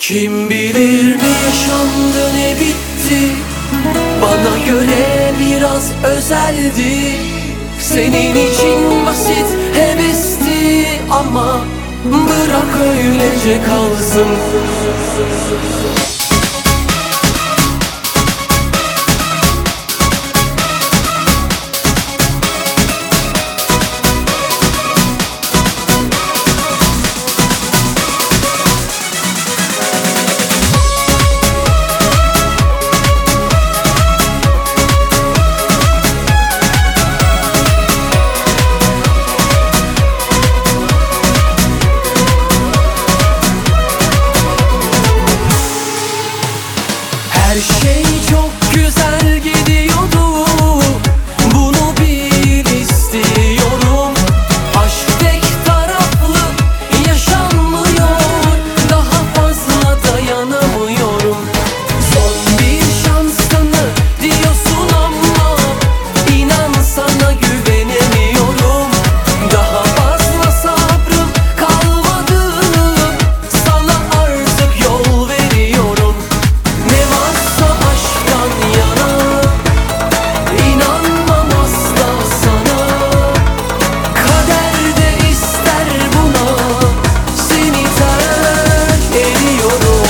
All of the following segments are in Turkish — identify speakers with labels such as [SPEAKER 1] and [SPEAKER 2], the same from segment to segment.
[SPEAKER 1] Kim bilir ne yaşandı ne bitti, bana göre biraz özeldi. Senin için basit hevesti ama bırak öylece kalsın. Her şey çok güzel gidiyordu, bunu bil istiyorum. Aşk tek taraflı yaşanmıyor, daha fazla dayanamıyorum. Son bir şansını diyorsun ama inan sana güvenemiyorum. Daha fazla sabrım kalmadı, sana artık yol veriyorum. Ne varsa aşktan yana, inanmam asla sana. Kader de ister buna, seni terk ediyorum.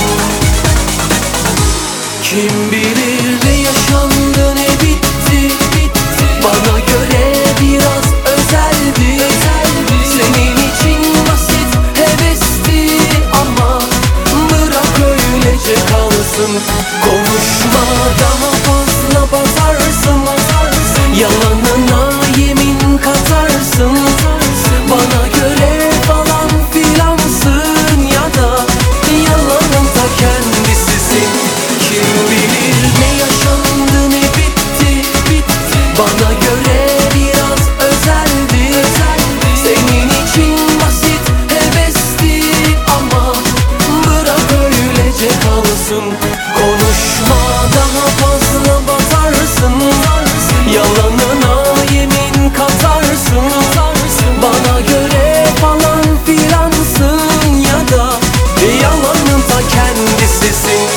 [SPEAKER 1] Kim bilir ne yaşandı ne bitti, bana göre biraz özeldi. Senin için basit hevesti ama bırak öylece kalsın. Konuşma, daha fazla bazarsın, yalanına yemin katarsın. Bana göre falan filansın ya da yalanın ta kendisisin. Kim bilir ne yaşandı ne bitti, bana göre biraz özeldi. Senin için basit hevesti ama bırak öylece kalsın. Konuşma, daha fazla batarsın, yalanına yemin katarsın. Bana göre falan filansın ya da yalanın ta kendisisin.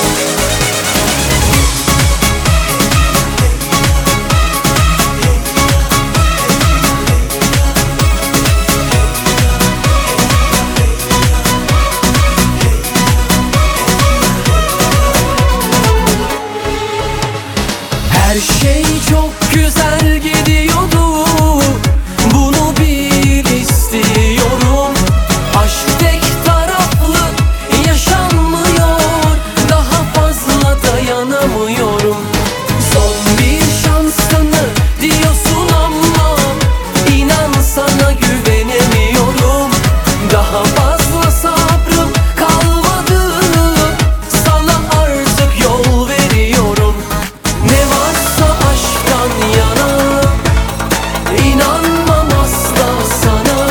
[SPEAKER 1] Her şey çok güzel gidiyordu, bunu bil istiyorum. Aşk tek taraflı yaşanmıyor, daha fazla dayanamıyorum. Son bir şansını diyorsun ama inan sana güvenemiyorum. Daha fazla sabrım kalmadı, sana artık yol veriyorum. Ne varsa aşktan yana, inanmam asla sana.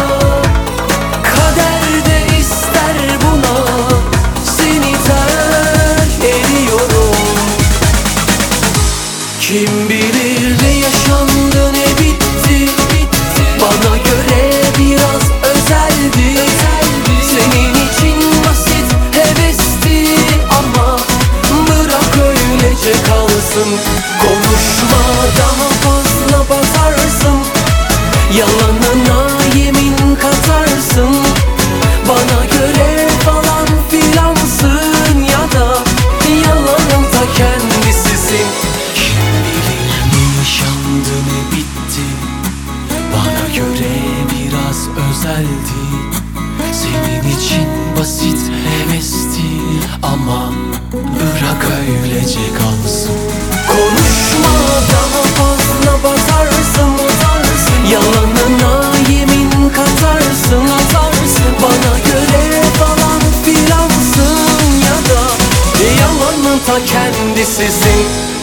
[SPEAKER 1] Kader de ister buna, seni terk ediyorum. Kim bilir ne yaşandı ne bitti, bana göre biraz özeldi. Senin için basit hevesti ama bırak öylece kalsın. Konuşma, daha fazla bazarsın, yalanına yemin katarsın. Bana göre falan filansın ya da yalanın ta kendisisin. Kim bilir ne yaşandı ne bitti, bana göre biraz özeldi. Senin için basit hevesti ama bırak öylece kalsın. Konuşma, daha fazla batarsın, yalanına yemin katarsın. Bana göre falan filansın ya da yalanın ta kendisisin.